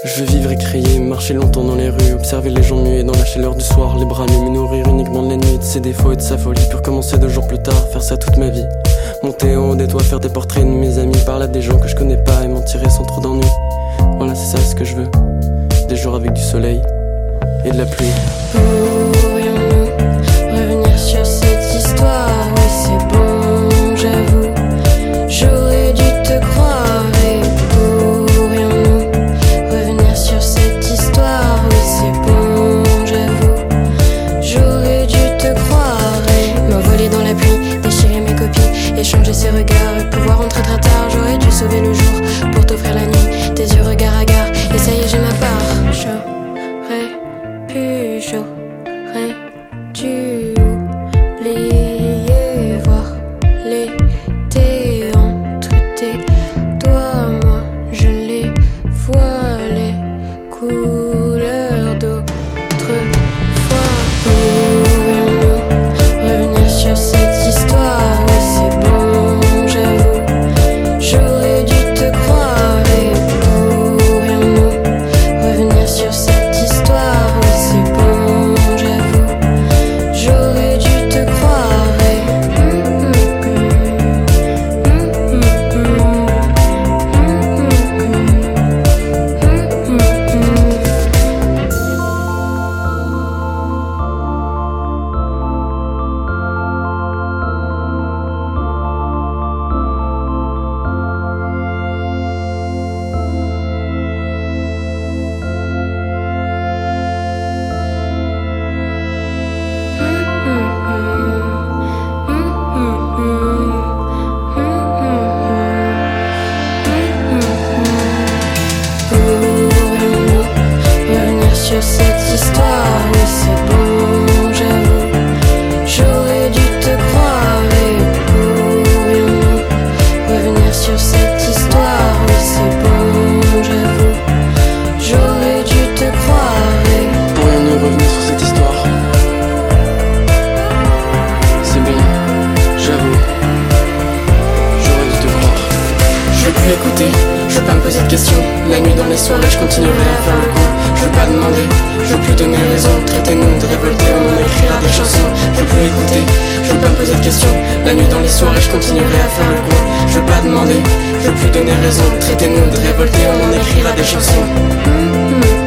Je veux vivre et crier, marcher longtemps dans les rues, observer les gens muets dans la chaleur du soir, les bras nus, me nourrir uniquement de la nuit, de ses défauts et de sa folie, pour commencer 2 jours plus tard, faire ça toute ma vie. Monter en haut des toits, faire des portraits de mes amis, parler à des gens que je connais pas et m'en tirer sans trop d'ennui. Voilà, c'est ça ce que je veux. Des jours avec du soleil et de la pluie. Pourrions-nous revenir sur cette histoire? Oui, c'est bon, j'avoue. J'aurais dû te croire. Et pourrions-nous revenir sur cette histoire? Oui, c'est bon, j'avoue. J'aurais dû te croire. Et m'envoler dans la pluie, déchirer mes copies, échanger ses regards et pouvoir rentrer très tard. J'aurais dû sauver le jour pour t'offrir la nuit, tes yeux regard à gare. Et ça y est, j'ai ma part. J'aurais dû oublier, voir l'été entre tes doigts. Moi, je les vois, les couleurs d'autrefois. Pourrions-nous revenir sur cette histoire? Oui, c'est bon, j'avoue. J'aurais dû te croire. Et pourrions-nous revenir sur cette histoire? Oui, c'est bon, j'avoue. J'aurais dû te croire. Et pourrions-nous revenir sur cette histoire? Oui, c'est bon, j'avoue. J'aurais dû te croire. Et pourrions-nous revenir sur cette histoire? Oui, c'est bon, j'avoue. J'aurais dû te croire. Et Pourrions-nous revenir sur cette histoire? C'est bon, j'avoue. J'aurais dû te croire. Je veux plus écouter, je veux pas me poser de questions. La nuit dans les soirées, je continuerai à faire le con. Je veux pas demander, je veux plus donner raison. Traitez-nous de révoltés, on écrira des chansons. Je veux plus écouter, je veux pas me poser de questions. La nuit dans les soirées, je continuerai à faire le con. Je veux pas demander, je veux plus donner raison. Traitez-nous de révoltés, on en écrira des chansons.